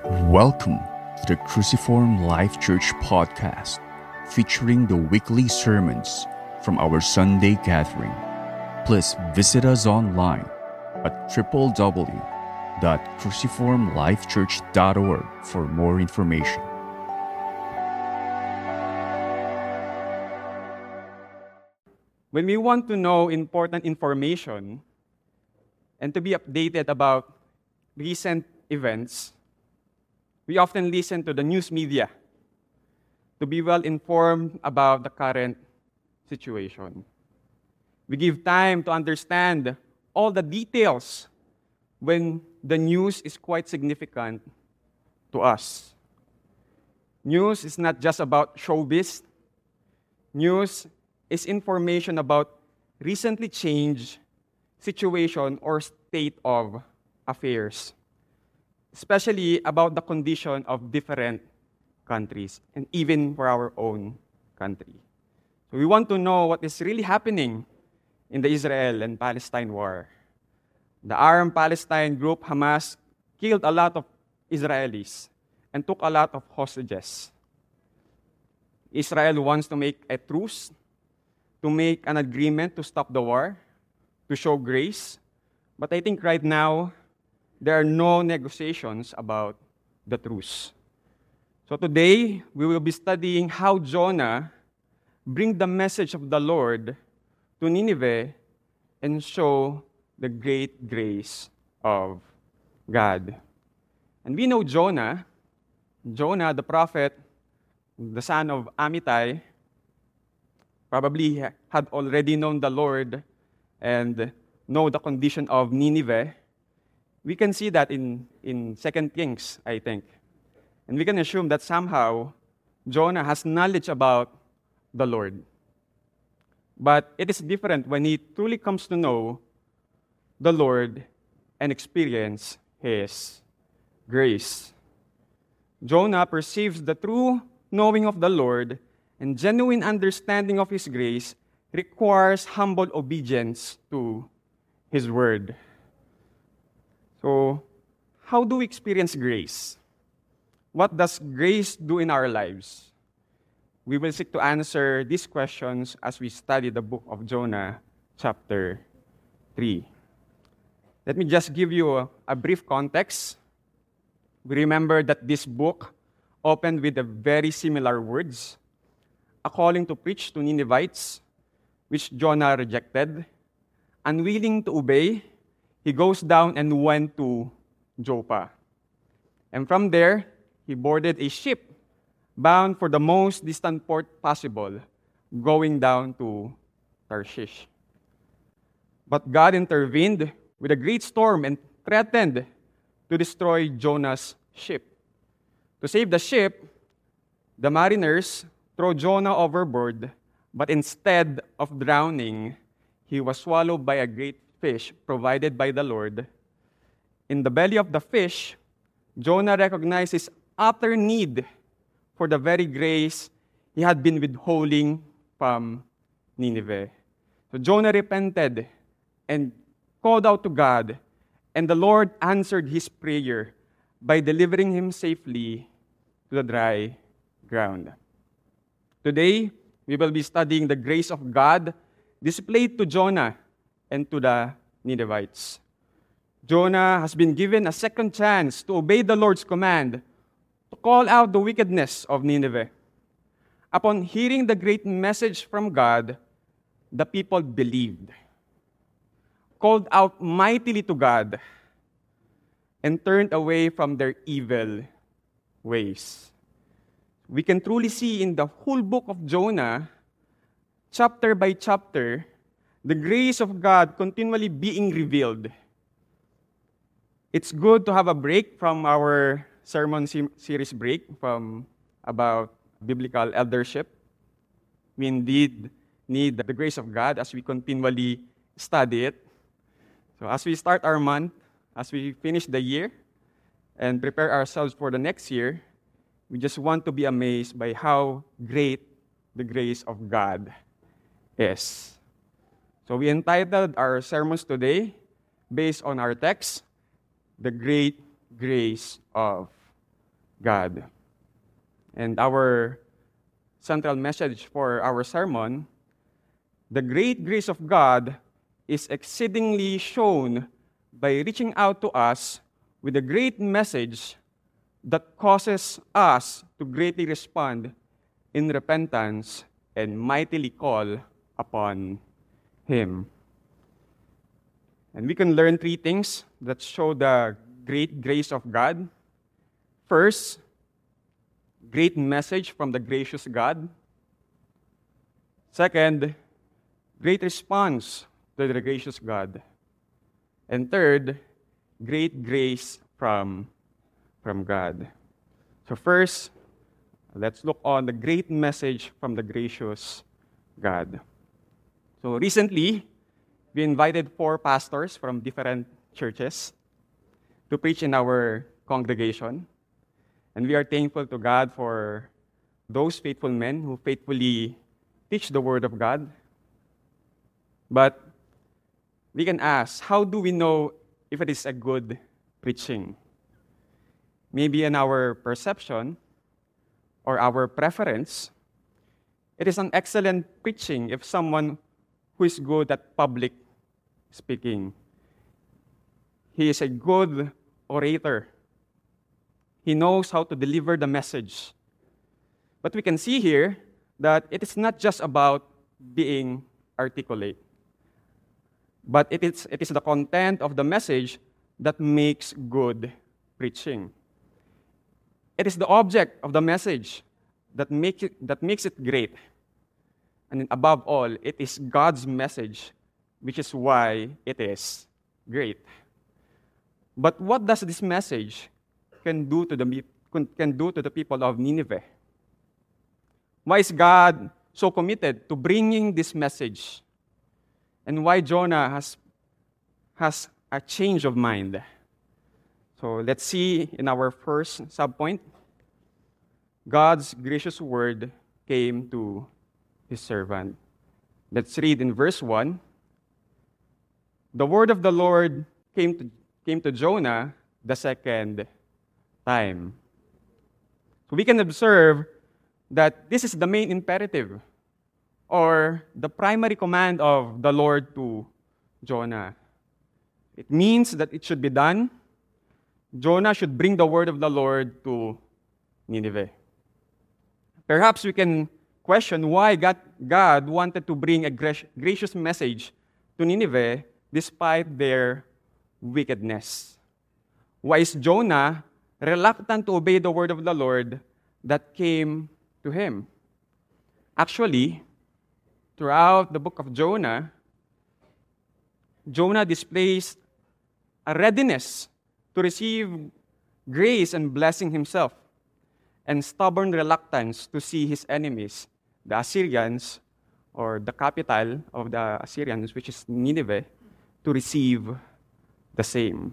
Welcome to the Cruciform Life Church podcast, featuring the weekly sermons from our Sunday gathering. Please visit us online at www.cruciformlifechurch.org for more information. When we want to know important information and to be updated about recent events, we often listen to the news media to be well informed about the current situation. We give time to understand all the details when the news is quite significant to us. News is not just about showbiz. News is information about recently changed situation or state of affairs, especially about the condition of different countries and even for our own country. So we want to know what is really happening in the Israel and Palestine war. The armed Palestine group Hamas killed a lot of Israelis and took a lot of hostages. Israel wants to make a truce, to make an agreement to stop the war, to show grace. But I think right now, there are no negotiations about the truce. So today, we will be studying how Jonah bring the message of the Lord to Nineveh and show the great grace of God. And we know Jonah the prophet, the son of Amittai, probably had already known the Lord and know the condition of Nineveh. We can see that in 2 Kings, I think. And we can assume that somehow Jonah has knowledge about the Lord. But it is different when he truly comes to know the Lord and experience His grace. Jonah perceives the true knowing of the Lord and genuine understanding of His grace requires humble obedience to His word. So, how do we experience grace? What does grace do in our lives? We will seek to answer these questions as we study the book of Jonah, chapter 3. Let me just give you a brief context. We remember that this book opened with the very similar words, a calling to preach to Ninevites, which Jonah rejected. Unwilling to obey, he goes down and went to Joppa. And from there, he boarded a ship bound for the most distant port possible, going down to Tarshish. But God intervened with a great storm and threatened to destroy Jonah's ship. To save the ship, the mariners throw Jonah overboard, but instead of drowning, he was swallowed by a great fish provided by the Lord. In the belly of the fish, Jonah recognized his utter need for the very grace he had been withholding from Nineveh. So Jonah repented and called out to God, and the Lord answered his prayer by delivering him safely to the dry ground. Today, we will be studying the grace of God displayed to Jonah and to the Ninevites. Jonah has been given a second chance to obey the Lord's command to call out the wickedness of Nineveh. Upon hearing the great message from God, the people believed, called out mightily to God, and turned away from their evil ways. We can truly see in the whole book of Jonah, chapter by chapter, the grace of God continually being revealed. It's good to have a break from our sermon series break from about biblical eldership. We indeed need the grace of God as we continually study it. So as we start our month, as we finish the year and prepare ourselves for the next year, we just want to be amazed by how great the grace of God is. So we entitled our sermons today, based on our text, The Great Grace of God. And our central message for our sermon, the great grace of God is exceedingly shown by reaching out to us with a great message that causes us to greatly respond in repentance and mightily call upon Him. And we can learn three things that show the great grace of God. First, great message from the gracious God. Second, great response to the gracious God. And third, great grace from God. So first, let's look on the great message from the gracious God. So recently, we invited 4 pastors from different churches to preach in our congregation. And we are thankful to God for those faithful men who faithfully teach the Word of God. But we can ask, how do we know if it is a good preaching? Maybe in our perception or our preference, it is an excellent preaching if someone who is good at public speaking. He is a good orator. He knows how to deliver the message. But we can see here that it is not just about being articulate, but it is the content of the message that makes good preaching. It is the object of the message that makes it great. And above all, it is God's message, which is why it is great. But what does this message can do to the people of Nineveh? Why is God so committed to bringing this message? And why Jonah has a change of mind? So let's see in our first subpoint, God's gracious word came to His servant. Let's read in verse 1. The word of the Lord came to Jonah the second time. So we can observe that this is the main imperative or the primary command of the Lord to Jonah. It means that it should be done. Jonah should bring the word of the Lord to Nineveh. Perhaps we can question why God wanted to bring a gracious message to Nineveh despite their wickedness. Why is Jonah reluctant to obey the word of the Lord that came to him? Actually, throughout the book of Jonah, Jonah displays a readiness to receive grace and blessing himself, and stubborn reluctance to see his enemies, the Assyrians, or the capital of the Assyrians, which is Nineveh, to receive the same.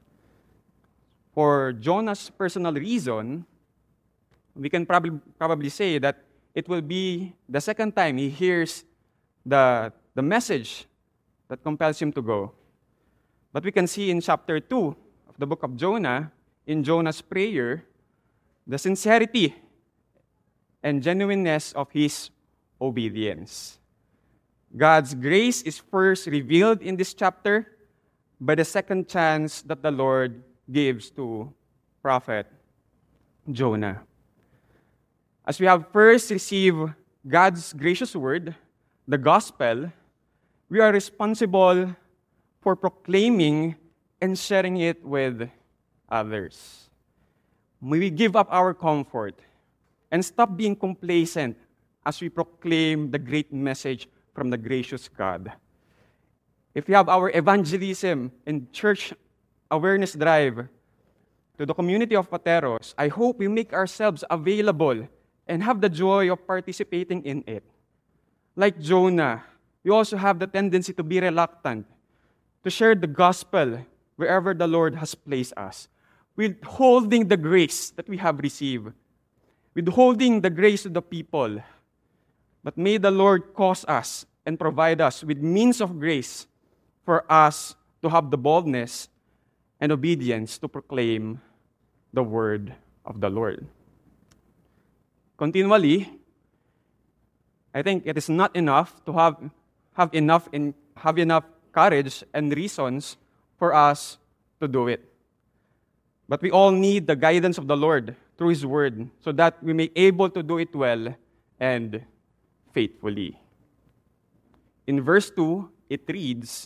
For Jonah's personal reason, we can probably say that it will be the second time he hears the message that compels him to go. But we can see in chapter 2 of the book of Jonah, in Jonah's prayer, the sincerity and genuineness of his obedience. God's grace is first revealed in this chapter by the second chance that the Lord gives to prophet Jonah. As we have first received God's gracious word, the gospel, we are responsible for proclaiming and sharing it with others. May we give up our comfort and stop being complacent as we proclaim the great message from the gracious God. If we have our evangelism and church awareness drive to the community of Pateros, I hope we make ourselves available and have the joy of participating in it. Like Jonah, we also have the tendency to be reluctant to share the gospel wherever the Lord has placed us, withholding the grace that we have received, withholding the grace to the people. But may the Lord cause us and provide us with means of grace for us to have the boldness and obedience to proclaim the word of the Lord. Continually, I think it is not enough to have enough courage and reasons for us to do it. But we all need the guidance of the Lord through His Word so that we may be able to do it well and faithfully. In verse 2, it reads,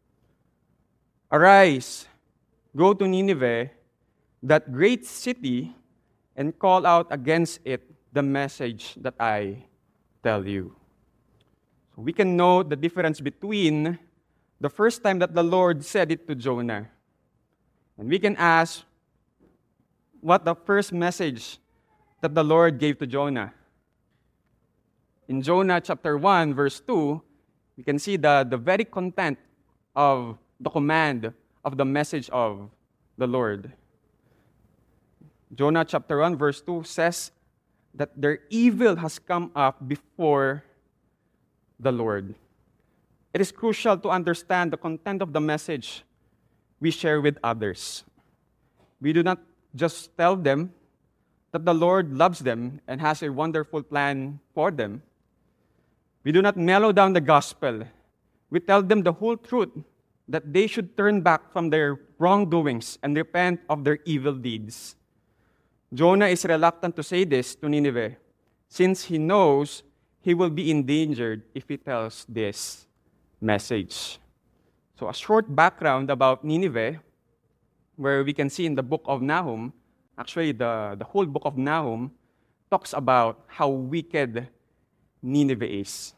"Arise, go to Nineveh, that great city, and call out against it the message that I tell you." So we can know the difference between the first time that the Lord said it to Jonah. And we can ask what the first message that the Lord gave to Jonah. In Jonah chapter 1, verse 2, we can see the very content of the command of the message of the Lord. Jonah chapter 1, verse 2 says that their evil has come up before the Lord. It is crucial to understand the content of the message we share with others. We do not just tell them that the Lord loves them and has a wonderful plan for them. We do not mellow down the gospel. We tell them the whole truth, that they should turn back from their wrongdoings and repent of their evil deeds. Jonah is reluctant to say this to Nineveh, since he knows he will be endangered if he tells this message. So a short background about Nineveh, where we can see in the book of Nahum, actually the whole book of Nahum talks about how wicked Nineveh is.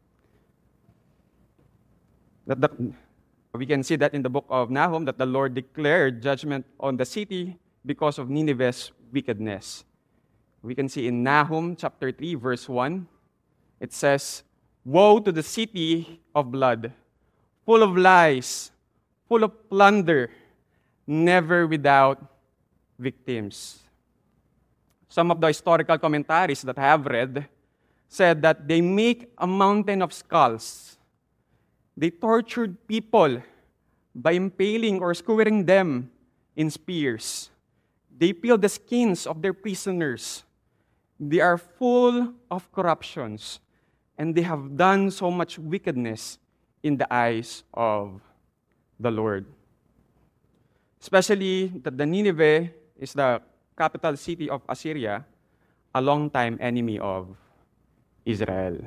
We can see that in the book of Nahum that the Lord declared judgment on the city because of Nineveh's wickedness. We can see in Nahum chapter 3, verse 1, it says, "Woe to the city of blood, full of lies, full of plunder, never without victims." Some of the historical commentaries that I have read said that they make a mountain of skulls. They tortured people by impaling or skewering them in spears. They peeled the skins of their prisoners. They are full of corruptions, and they have done so much wickedness in the eyes of the Lord. Especially that the Nineveh is the capital city of Assyria, a longtime enemy of Israel.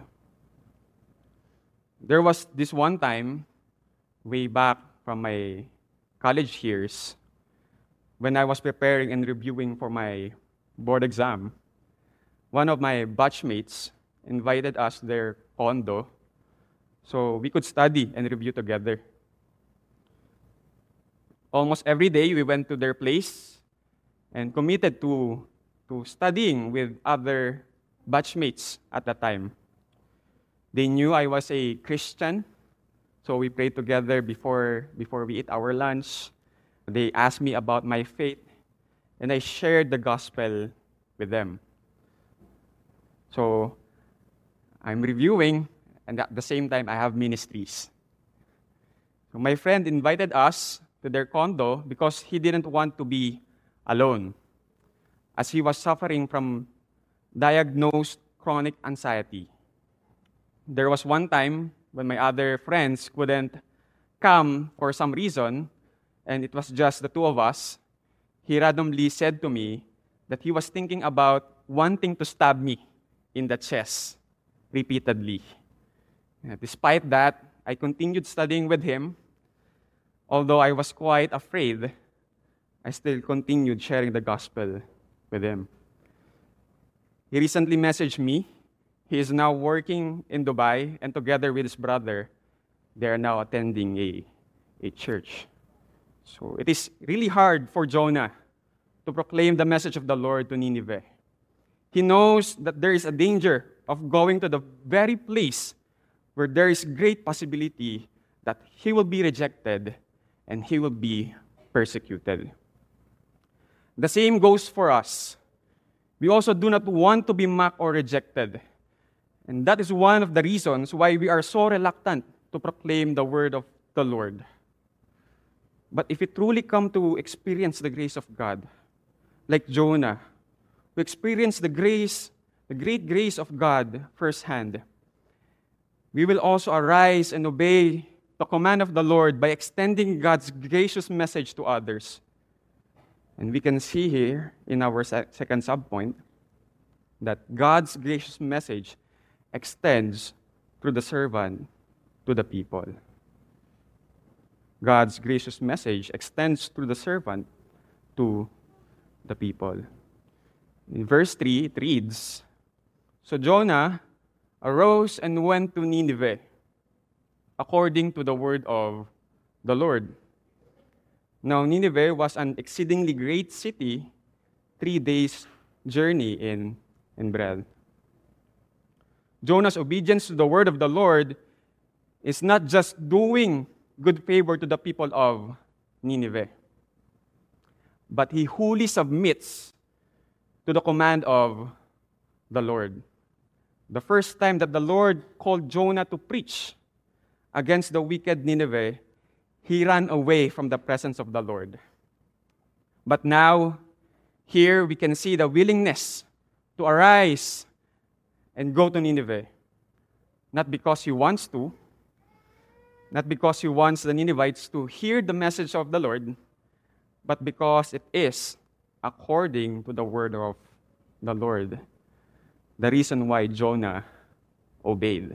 There was this one time, way back from my college years, when I was preparing and reviewing for my board exam, one of my batchmates invited us to their condo so we could study and review together. Almost every day, we went to their place and committed to studying with other batchmates at that time. They knew I was a Christian, so we prayed together before we eat our lunch. They asked me about my faith, and I shared the gospel with them. So I'm reviewing, and at the same time, I have ministries. So my friend invited us to their condo because he didn't want to be alone, as he was suffering from diagnosed chronic anxiety. There was one time when my other friends couldn't come for some reason, and it was just the two of us. He randomly said to me that he was thinking about wanting to stab me in the chest repeatedly. Despite that, I continued studying with him. Although I was quite afraid, I still continued sharing the gospel with him. He recently messaged me. He is now working in Dubai, and together with his brother, they are now attending a church. So it is really hard for Jonah to proclaim the message of the Lord to Nineveh. He knows that there is a danger of going to the very place where there is great possibility that he will be rejected and he will be persecuted. The same goes for us. We also do not want to be mocked or rejected. And that is one of the reasons why we are so reluctant to proclaim the word of the Lord. But if we truly come to experience the grace of God, like Jonah, who experienced the great grace of God firsthand, we will also arise and obey the command of the Lord by extending God's gracious message to others. And we can see here in our second subpoint that God's gracious message extends through the servant to the people. God's gracious message extends through the servant to the people. In verse 3, it reads, "So Jonah arose and went to Nineveh, according to the word of the Lord." Now Nineveh was an exceedingly great city, 3 days' journey in breadth. Jonah's obedience to the word of the Lord is not just doing good favor to the people of Nineveh, but he wholly submits to the command of the Lord. The first time that the Lord called Jonah to preach against the wicked Nineveh, he ran away from the presence of the Lord. But now, here we can see the willingness to arise and go to Nineveh. Not because he wants to, not because he wants the Ninevites to hear the message of the Lord, but because it is according to the word of the Lord. The reason why Jonah obeyed.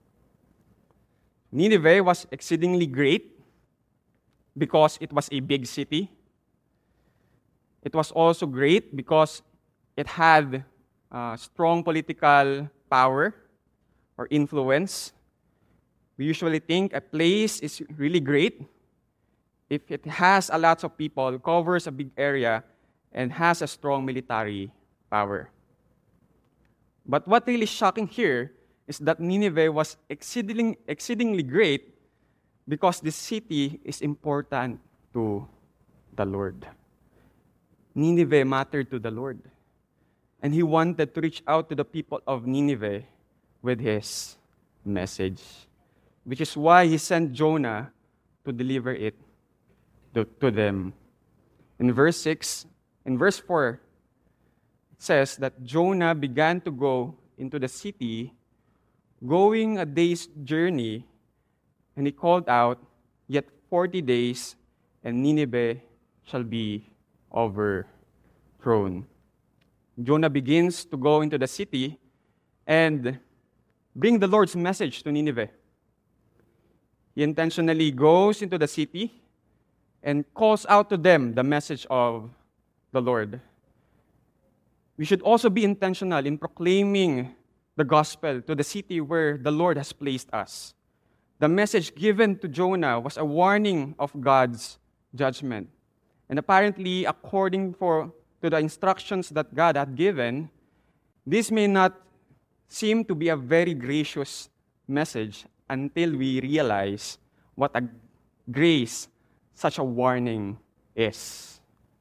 Nineveh was exceedingly great because it was a big city. It was also great because it had strong political power or influence. We usually think a place is really great if it has a lot of people, covers a big area, and has a strong military power. But what really shocking here is that Nineveh was exceedingly great because this city is important to the Lord. Nineveh mattered to the Lord. And he wanted to reach out to the people of Nineveh with his message, which is why he sent Jonah to deliver it to them. In verse 4, it says that Jonah began to go into the city, going a day's journey, and he called out, "Yet 40 days, and Nineveh shall be overthrown." Jonah begins to go into the city and bring the Lord's message to Nineveh. He intentionally goes into the city and calls out to them the message of the Lord. We should also be intentional in proclaiming the gospel to the city where the Lord has placed us. The message given to Jonah was a warning of God's judgment. And apparently, according to the instructions that God had given, this may not seem to be a very gracious message until we realize what a grace such a warning is.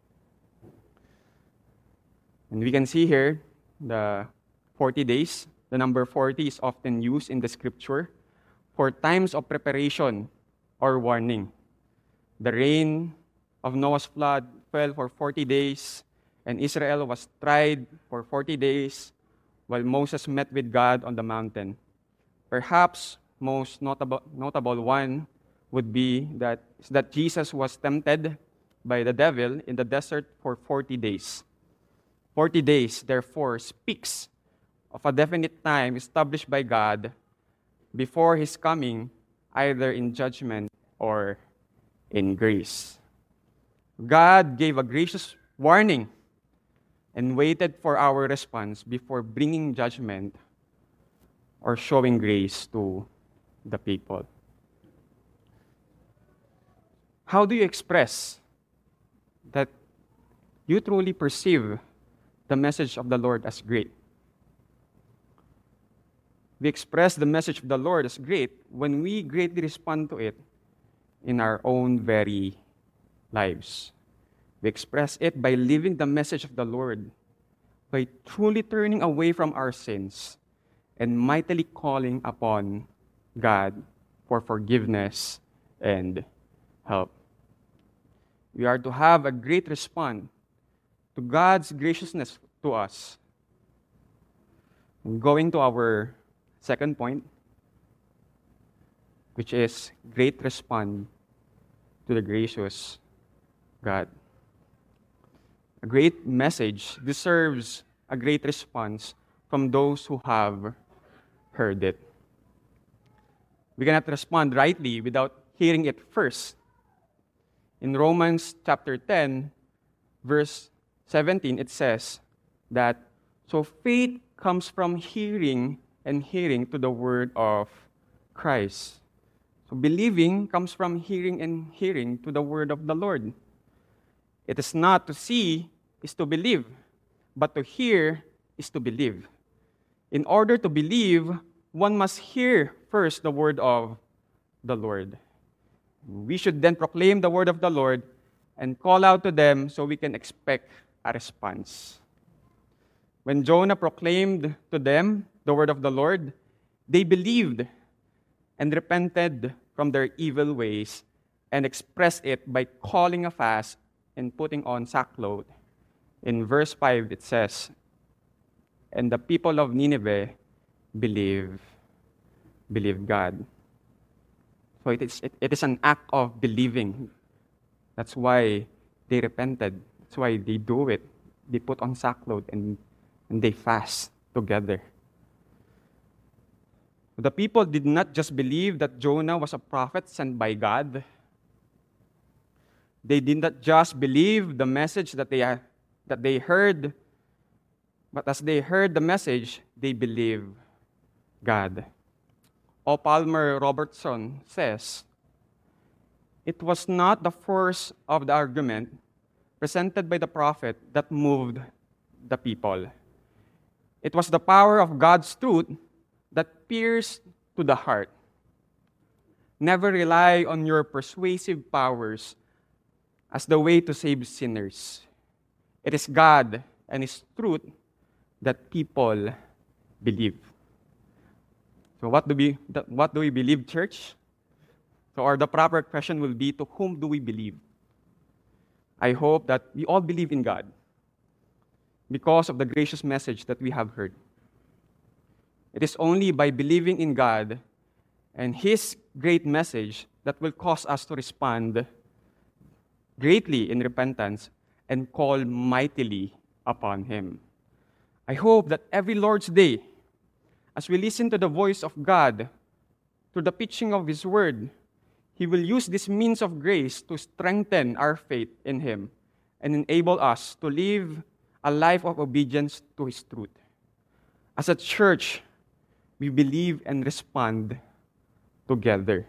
And we can see here the 40 days. The number 40 is often used in the scripture for times of preparation or warning. The rain of Noah's flood fell for 40 days, and Israel was tried for 40 days while Moses met with God on the mountain. Perhaps most notable one would be that Jesus was tempted by the devil in the desert for 40 days. 40 days, therefore, speaks of a definite time established by God before His coming, either in judgment or in grace. God gave a gracious warning and waited for our response before bringing judgment or showing grace to the people. How do you express that you truly perceive the message of the Lord as great? We express the message of the Lord as great when we greatly respond to it in our own very lives. We express it by living the message of the Lord, by truly turning away from our sins and mightily calling upon God for forgiveness and help. We are to have a great response to God's graciousness to us. Going to our second point, which is great respond to the gracious God. A great message deserves a great response from those who have heard it. We cannot respond rightly without hearing it first. In Romans chapter 10, verse 17, it says that, so faith comes from hearing, and hearing to the word of Christ. So believing comes from hearing, and hearing to the word of the Lord. It is not to see is to believe, but to hear is to believe. In order to believe, one must hear first the word of the Lord. We should then proclaim the word of the Lord and call out to them so we can expect a response. When Jonah proclaimed to them the word of the Lord, they believed and repented from their evil ways and expressed it by calling a fast and putting on sackcloth. In verse 5, it says, and the people of Nineveh believed God. So it is an act of believing. That's why they repented. That's why they do it. They put on sackcloth and they fast together. The people did not just believe that Jonah was a prophet sent by God. They did not just believe the message that they heard, but as they heard the message, they believed God. O. Palmer Robertson says, it was not the force of the argument presented by the prophet that moved the people. It was the power of God's truth that pierced to the heart. Never rely on your persuasive powers as the way to save sinners. It is God and His truth that people believe. So what do we believe, church? So or the proper question will be, to whom do we believe? I hope that we all believe in God because of the gracious message that we have heard. It is only by believing in God and His great message that will cause us to respond greatly in repentance and call mightily upon Him. I hope that every Lord's Day, as we listen to the voice of God through the preaching of His Word, He will use this means of grace to strengthen our faith in Him and enable us to live a life of obedience to His truth. As a church, we believe and respond together.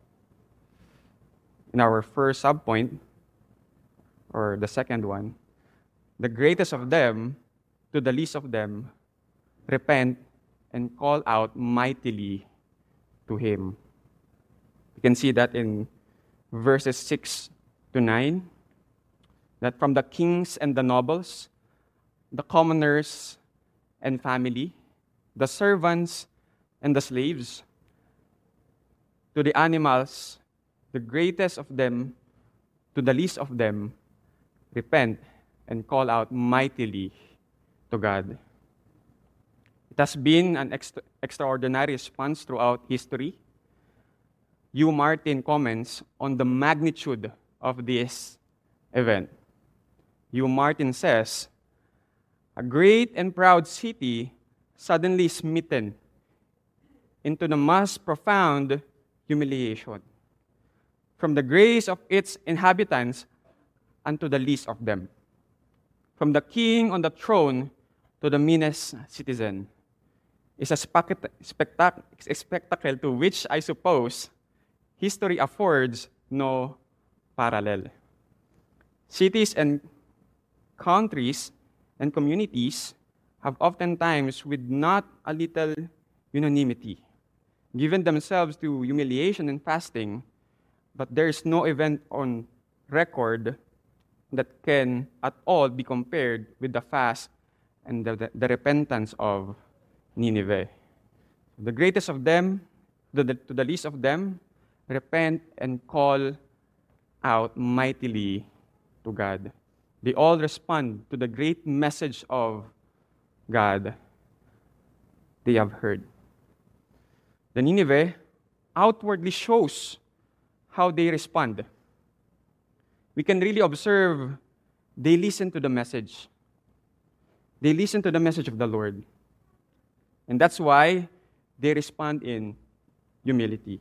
In our first subpoint, or the second one, the greatest of them to the least of them, repent and call out mightily to Him. You can see that in verses 6 to 9, that from the kings and the nobles, the commoners and family, the servants and the slaves, to the animals, the greatest of them to the least of them, repent and call out mightily to God. It has been an extraordinary response throughout history. Hugh Martin comments on the magnitude of this event. Hugh Martin says, a great and proud city suddenly smitten into the most profound humiliation, from the grace of its inhabitants unto the least of them, from the king on the throne to the meanest citizen, is a spectacle to which I suppose history affords no parallel. Cities and countries and communities have oftentimes, with not a little unanimity, given themselves to humiliation and fasting, but there is no event on record that can at all be compared with the fast and the repentance of Nineveh. The greatest of them, to the least of them, repent and call out mightily to God. They all respond to the great message of God they have heard. The Nineveh outwardly shows how they respond. We can really observe they listen to the message. They listen to the message of the Lord. And that's why they respond in humility.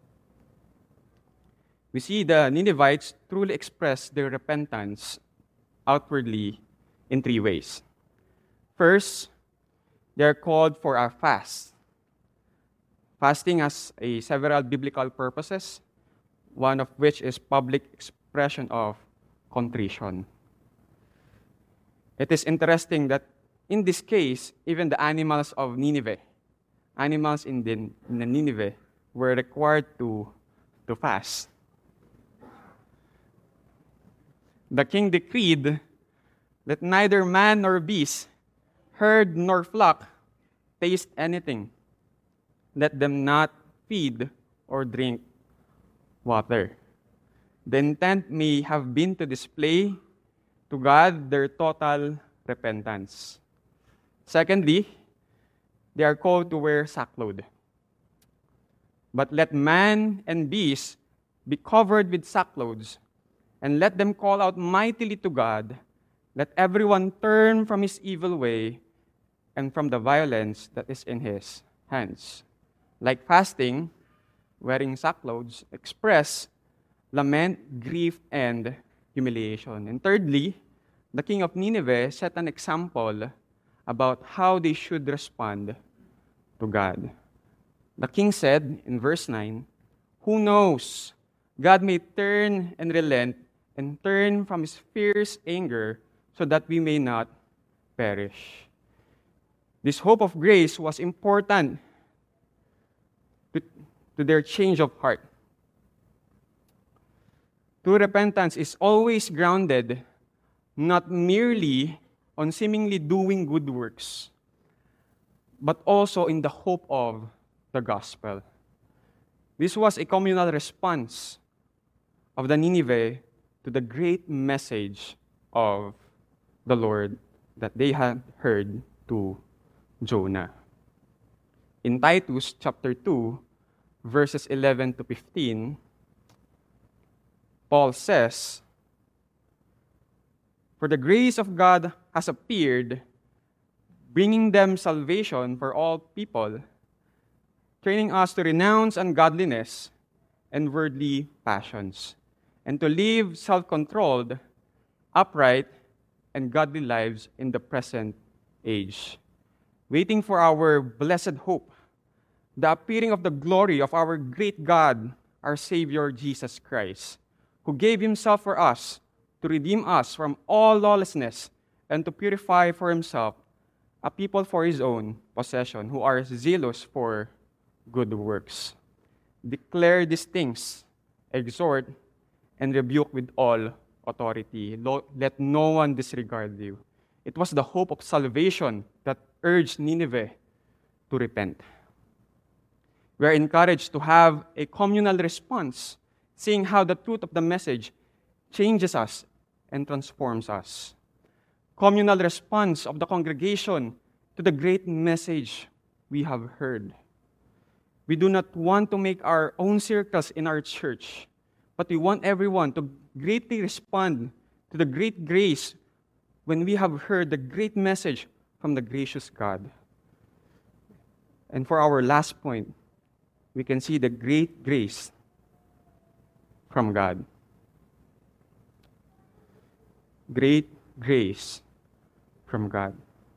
We see the Ninevites truly express their repentance outwardly in three ways. First, they are called for a fast. Fasting has several biblical purposes, one of which is public expression of contrition. It is interesting that in this case, even the animals of Nineveh, animals in the Nineveh, were required to fast. The king decreed that neither man nor beast, herd nor flock, taste anything. Let them not feed or drink water. The intent may have been to display to God their total repentance. Secondly, they are called to wear sackcloth. But let man and beast be covered with sackcloths, and let them call out mightily to God. Let everyone turn from his evil way and from the violence that is in his hands. Like fasting, wearing sackcloths express lament, grief, and humiliation. And thirdly, the king of Nineveh set an example about how they should respond to God. The king said in verse 9, "Who knows? God may turn and relent and turn from his fierce anger so that we may not perish." This hope of grace was important to their change of heart. True repentance is always grounded not merely on seemingly doing good works, but also in the hope of the gospel. This was a communal response of the Nineveh to the great message of the Lord that they had heard to Jonah. In Titus chapter 2, verses 11 to 15, Paul says, "For the grace of God has appeared, bringing them salvation for all people, training us to renounce ungodliness and worldly passions, and to live self-controlled, upright, and godly lives in the present age, waiting for our blessed hope, the appearing of the glory of our great God, our Savior Jesus Christ, who gave himself for us to redeem us from all lawlessness and to purify for himself a people for his own possession who are zealous for good works. Declare these things, exhort, and rebuke with all authority. Let no one disregard you." It was the hope of salvation that urged Nineveh to repent. We are encouraged to have a communal response, seeing how the truth of the message changes us and transforms us. Communal response of the congregation to the great message we have heard. We do not want to make our own circles in our church, but we want everyone to greatly respond to the great grace when we have heard the great message from the gracious God. And for our last point, we can see the great grace from God. Great grace from God.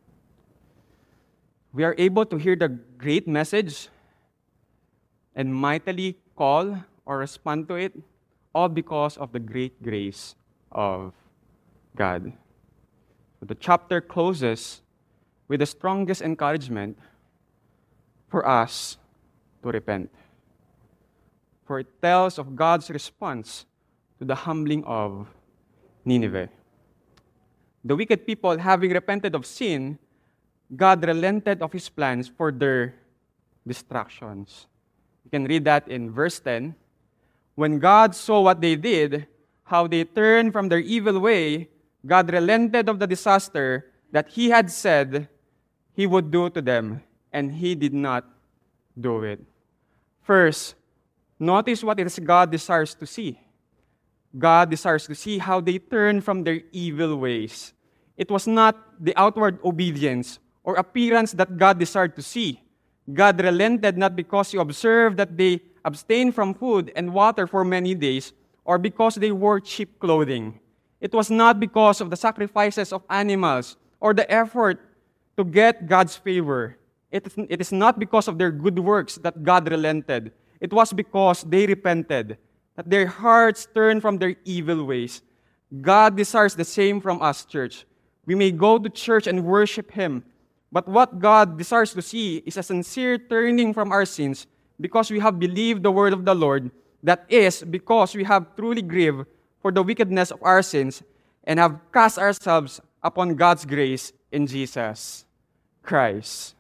We are able to hear the great message and mightily call or respond to it, all because of the great grace of God. The chapter closes with the strongest encouragement for us to repent. For it tells of God's response to the humbling of Nineveh. The wicked people, having repented of sin, God relented of his plans for their destructions. You can read that in verse 10. When God saw what they did, how they turned from their evil way, God relented of the disaster that he had said He would do to them, and He did not do it. First, notice what it is God desires to see. God desires to see how they turn from their evil ways. It was not the outward obedience or appearance that God desired to see. God relented not because He observed that they abstained from food and water for many days, or because they wore cheap clothing. It was not because of the sacrifices of animals or the effort to get God's favor. It is not because of their good works that God relented. It was because they repented, that their hearts turned from their evil ways. God desires the same from us, church. We may go to church and worship Him, but what God desires to see is a sincere turning from our sins because we have believed the word of the Lord. That is, because we have truly grieved for the wickedness of our sins and have cast ourselves upon God's grace in Jesus Christ.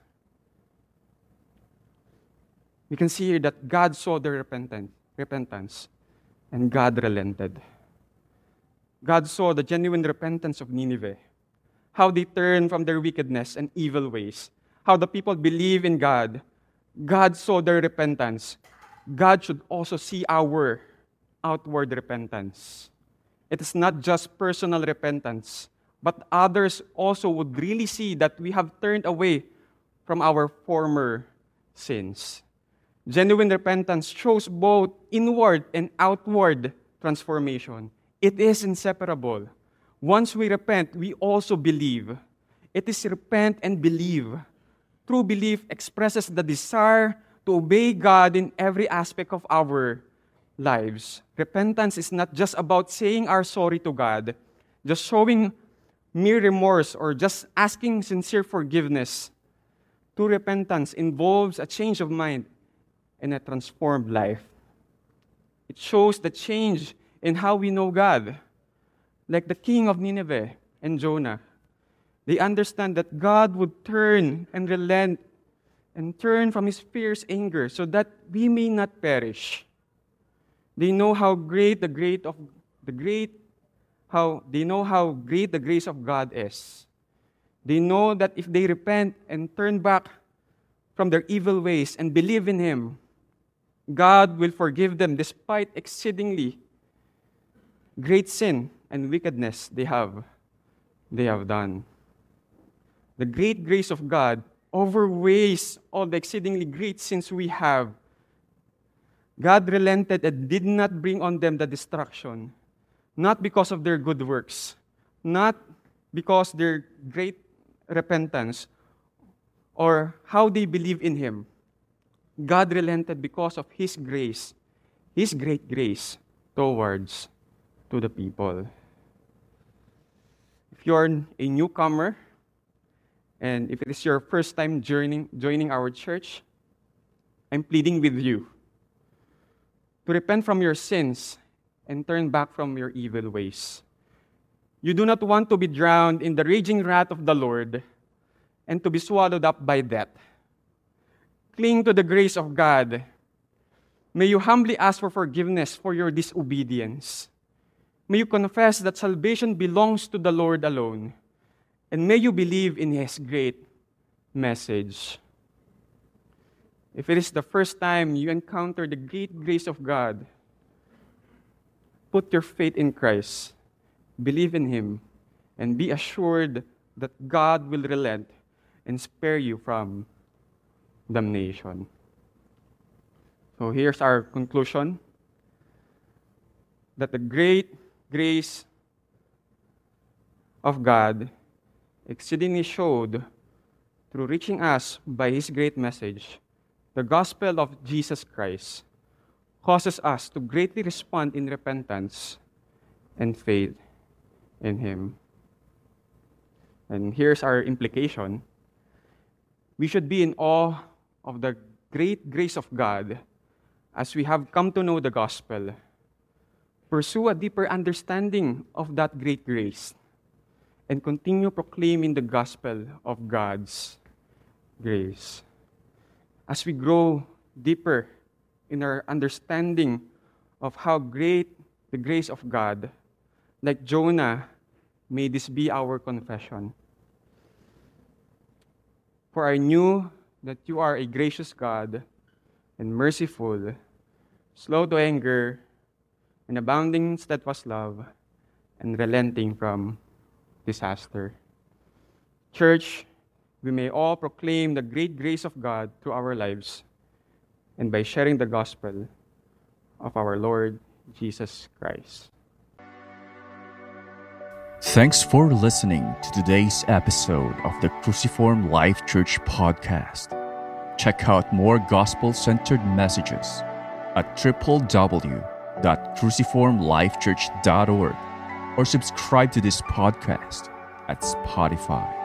We can see here that God saw their repentance, and God relented. God saw the genuine repentance of Nineveh, how they turned from their wickedness and evil ways, how the people believe in God. God saw their repentance. God should also see our outward repentance. It is not just personal repentance, but others also would really see that we have turned away from our former sins. Genuine repentance shows both inward and outward transformation. It is inseparable. Once we repent, we also believe. It is repent and believe. True belief expresses the desire to obey God in every aspect of our lives. Repentance is not just about saying our sorry to God, just showing mere remorse, or just asking sincere forgiveness. True repentance involves a change of mind and a transformed life. It shows the change in how we know God. Like the king of Nineveh and Jonah, they understand that God would turn and relent and turn from His fierce anger so that we may not perish. They know how great the grace of God is. They know that if they repent and turn back from their evil ways and believe in Him, God will forgive them despite exceedingly great sin and wickedness they have done. The great grace of God outweighs all the exceedingly great sins we have. God relented and did not bring on them the destruction, not because of their good works, not because their great repentance, or how they believe in Him. God relented because of His grace, His great grace towards to the people. If you're a newcomer, and if it is your first time joining our church, I'm pleading with you to repent from your sins and turn back from your evil ways. You do not want to be drowned in the raging wrath of the Lord and to be swallowed up by death. Cling to the grace of God. May you humbly ask for forgiveness for your disobedience. May you confess that salvation belongs to the Lord alone. And may you believe in His great message. If it is the first time you encounter the great grace of God, put your faith in Christ, believe in Him, and be assured that God will relent and spare you from damnation. So here's our conclusion, that the great grace of God exceedingly showed through reaching us by His great message, the gospel of Jesus Christ, causes us to greatly respond in repentance and faith in Him. And here's our implication. We should be in awe of the great grace of God as we have come to know the gospel. Pursue a deeper understanding of that great grace and continue proclaiming the gospel of God's grace. As we grow deeper in our understanding of how great the grace of God, like Jonah, may this be our confession. For I knew that you are a gracious God and merciful, slow to anger, and abounding in steadfast love, and relenting from disaster. Church, we may all proclaim the great grace of God through our lives and by sharing the gospel of our Lord Jesus Christ. Thanks for listening to today's episode of the Cruciform Life Church podcast. Check out more gospel-centered messages at www.cruciformlifechurch.org or subscribe to this podcast at Spotify.